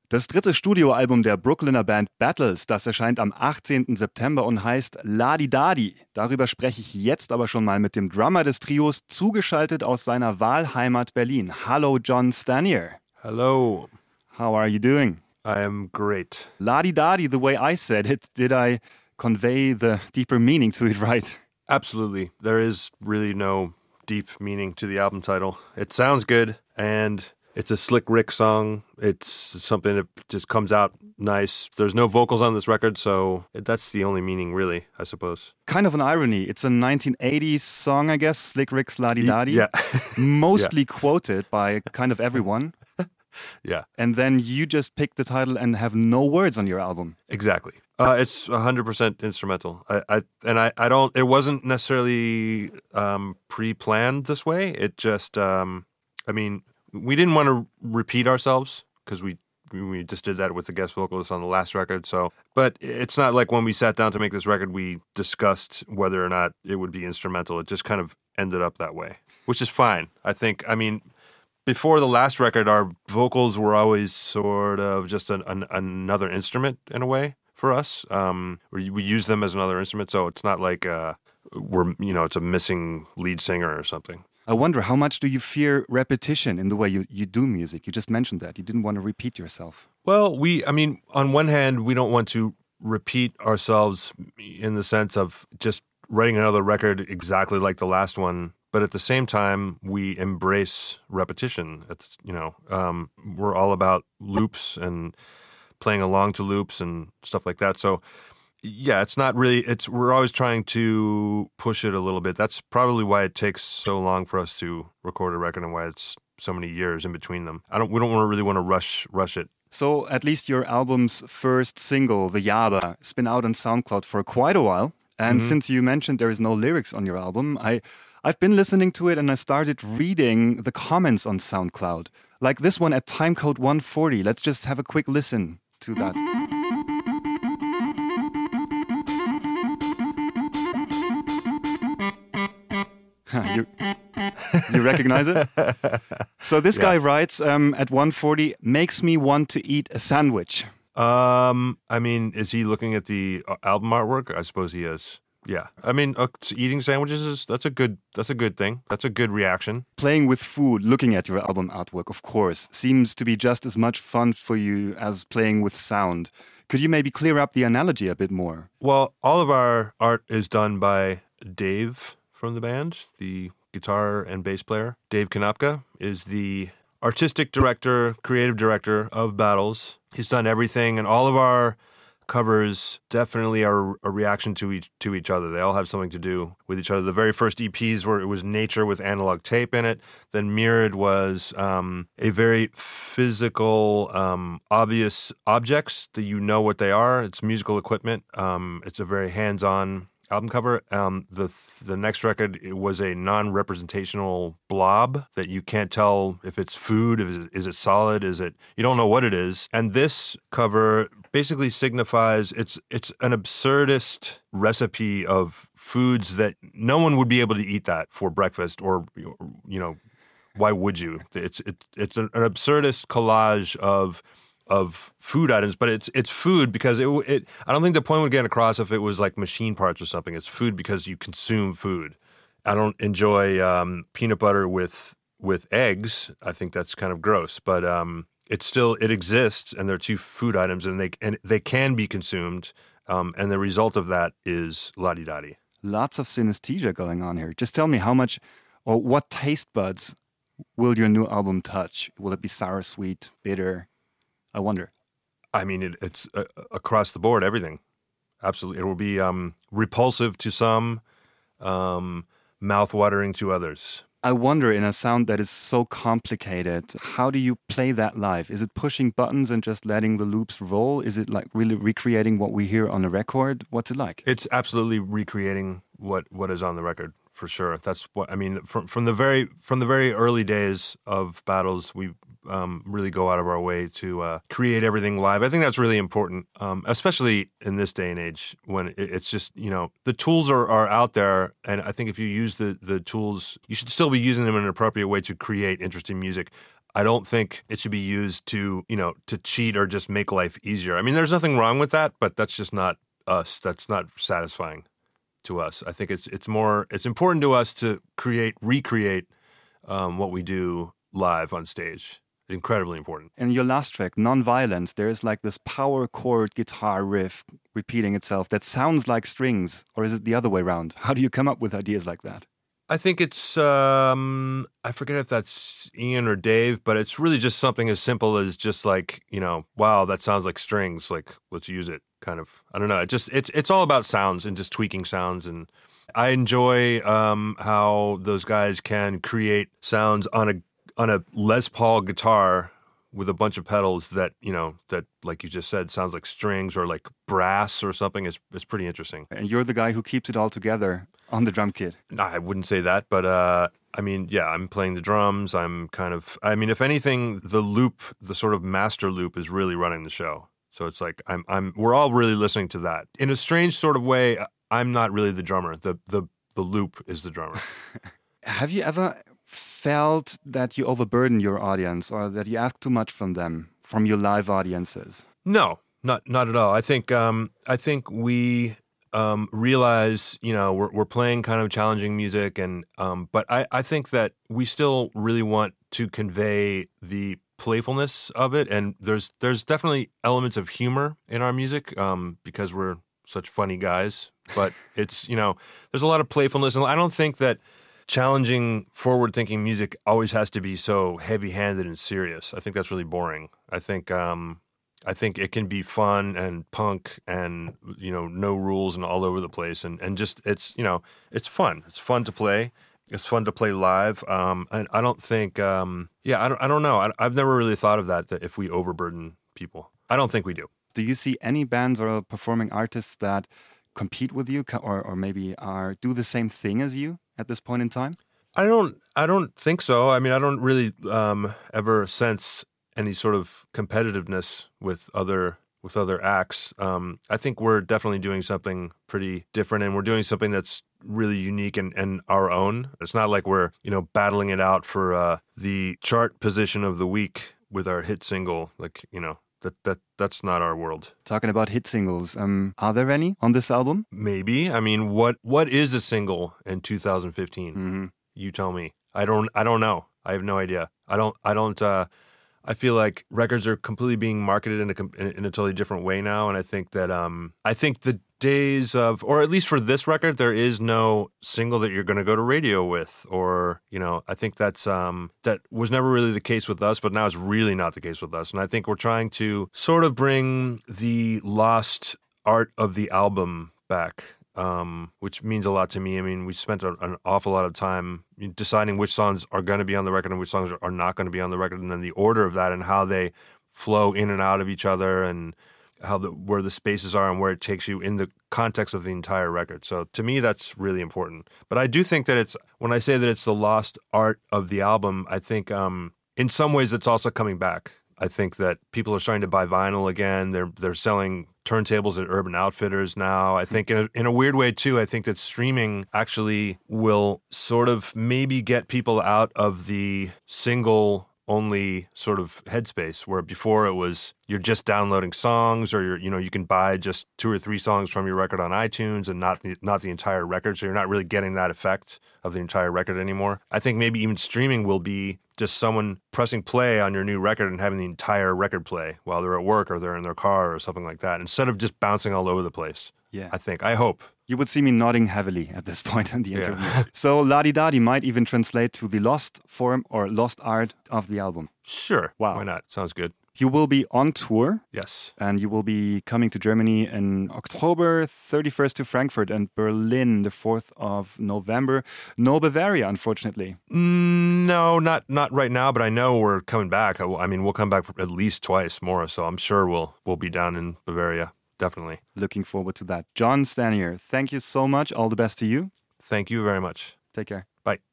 Das dritte Studioalbum der Brooklyner Band Battles, das erscheint am 18. September und heißt La-Di-Da-Di. Darüber spreche ich jetzt aber schon mal mit dem Drummer des Trios, zugeschaltet aus seiner Wahlheimat Berlin. Hallo John Stanier. Hello. How are you doing? I am great. La-Di-Da-Di, the way I said it, did I convey the deeper meaning to it right? Absolutely. There is really no deep meaning to the album title. It sounds good, and it's a Slick Rick song. It's something that just comes out nice. There's no vocals on this record, so that's the only meaning, really, I suppose. Kind of an irony. It's a 1980s song, I guess, Slick Rick's La-Di-Da-Di. Yeah. Mostly quoted by kind of everyone. Yeah. And then you just pick the title and have no words on your album. Exactly. It's 100% instrumental. It wasn't necessarily pre-planned this way. It just, we didn't want to repeat ourselves because we just did that with the guest vocalist on the last record. So, but it's not like when we sat down to make this record, we discussed whether or not it would be instrumental. It just kind of ended up that way, which is fine. Before the last record, our vocals were always sort of just another instrument in a way for us. We use them as another instrument, so it's not like it's a missing lead singer or something. I wonder, how much do you fear repetition in the way you do music? You just mentioned that. You didn't want to repeat yourself. Well, on one hand, we don't want to repeat ourselves in the sense of just writing another record exactly like the last one. But at the same time, we embrace repetition. We're all about loops and playing along to loops and stuff like that. So, yeah, we're always trying to push it a little bit. That's probably why it takes so long for us to record a record and why it's so many years in between them. We don't really want to rush it. So at least your album's first single, The Yaba, has been out on SoundCloud for quite a while. And since you mentioned there is no lyrics on your album, I've been listening to it and I started reading the comments on SoundCloud. Like this one at timecode 140. Let's just have a quick listen to that. You recognize it? So this guy writes at 140, makes me want to eat a sandwich. Is he looking at the album artwork? I suppose he is. Yeah. Eating sandwiches that's a good thing. That's a good reaction. Playing with food, looking at your album artwork, of course, seems to be just as much fun for you as playing with sound. Could you maybe clear up the analogy a bit more? Well, all of our art is done by Dave from the band, the guitar and bass player. Dave Konopka is the artistic director, creative director of Battles. He's done everything, and all of our covers definitely are a reaction to each other. They all have something to do with each other. The very first EPs it was nature with analog tape in it. Then Mirrored was a very physical, obvious objects that you know what they are. It's musical equipment. It's a very hands-on album cover. The next record, it was a non-representational blob that you can't tell if it's food, is it solid, you don't know what it is. And this cover basically signifies it's an absurdist recipe of foods that no one would be able to eat that for breakfast, or why would you? It's an absurdist collage of food items, but it's food because it I don't think the point would get across if it was like machine parts or something. It's food because you consume food. I don't enjoy peanut butter with eggs. I think that's kind of gross, but it exists, and they're two food items, and they can be consumed, and the result of that is La-Di-Da-Di. Lots of synesthesia going on here. Just tell me how much or what taste buds will your new album touch? Will it be sour, sweet, bitter? I wonder. It's across the board, everything. Absolutely. It will be repulsive to some, mouth-watering to others. I wonder, in a sound that is so complicated, how do you play that live? Is it pushing buttons and just letting the loops roll? Is it like really recreating what we hear on a record? What's it like? It's absolutely recreating what is on the record, for sure. That's what from the very early days of Battles, we really go out of our way to create everything live. I think that's really important, especially in this day and age when it's just, the tools are out there. And I think if you use the tools, you should still be using them in an appropriate way to create interesting music. I don't think it should be used to, to cheat or just make life easier. I mean, there's nothing wrong with that, but that's just not us. That's not satisfying to us. I think it's important to us to recreate what we do live on stage. Incredibly important. In your last track, Non-Violence, there is like this power chord guitar riff repeating itself that sounds like strings, or is it the other way around? How do you come up with ideas like that? I think it's, I forget if that's Ian or Dave, but it's really just something as simple as just like, wow, that sounds like strings, like let's use it, kind of. I don't know. It's all about sounds and just tweaking sounds. And I enjoy how those guys can create sounds on a Les Paul guitar with a bunch of pedals that, that, like you just said, sounds like strings or like brass or something. Is pretty interesting. And you're the guy who keeps it all together on the drum kit. No, I wouldn't say that, but I mean, yeah, I'm playing the drums. If anything, the loop, the sort of master loop is really running the show. So it's like we're all really listening to that. In a strange sort of way, I'm not really the drummer. The loop is the drummer. Have you ever felt that you overburden your audience or that you ask too much from them, from your live audiences? No, not at all. I think we realize, we're playing kind of challenging music, and but I think that we still really want to convey the playfulness of it, and there's definitely elements of humor in our music because we're such funny guys. But it's there's a lot of playfulness, and I don't think that challenging, forward-thinking music always has to be so heavy-handed and serious. I think that's really boring. I think it can be fun and punk and no rules and all over the place and just it's fun. It's fun to play. It's fun to play live. And I don't think I don't know. I've never really thought of that if we overburden people. I don't think we do. Do you see any bands or performing artists that compete with you or maybe do the same thing as you at this point in time? I don't think so. I mean, I don't really ever sense any sort of competitiveness with other acts. I think we're definitely doing something pretty different, and we're doing something that's really unique and our own. It's not like we're battling it out for the chart position of the week with our hit single. Like that's not our world. Talking about hit singles, are there any on this album? Maybe. I mean, what is a single in 2015? Mm-hmm. You tell me. I don't know. I have no idea. I feel like records are completely being marketed in a totally different way now, and I think that the days of, or at least for this record, there is no single that you're going to go to radio with, or I think that was never really the case with us, but now it's really not the case with us, and I think we're trying to sort of bring the lost art of the album back. Which means a lot to me. I mean, we spent an awful lot of time deciding which songs are going to be on the record and which songs are not going to be on the record, and then the order of that and how they flow in and out of each other, and where the spaces are and where it takes you in the context of the entire record. So to me, that's really important. But I do think that when I say that it's the lost art of the album, I think in some ways it's also coming back. I think that people are starting to buy vinyl again. They're selling turntables at Urban Outfitters now. I think in a weird way too, I think that streaming actually will sort of maybe get people out of the single only sort of headspace, where before it was you're just downloading songs, or you can buy just 2 or 3 songs from your record on iTunes and not the entire record, so you're not really getting that effect of the entire record anymore. I think maybe even streaming will be just someone pressing play on your new record and having the entire record play while they're at work or they're in their car or something like that, instead of just bouncing all over the place. Yeah. I hope. You would see me nodding heavily at this point in the interview. Yeah. So La Di Da Di might even translate to the lost form or lost art of the album. Sure. Wow. Why not? Sounds good. You will be on tour. Yes. And you will be coming to Germany in October 31st to Frankfurt and Berlin the 4th of November. No Bavaria, unfortunately. No, not right now, but I know we're coming back. I mean, we'll come back at least twice more, so I'm sure we'll be down in Bavaria. Definitely. Looking forward to that. John Stanier, thank you so much. All the best to you. Thank you very much. Take care. Bye.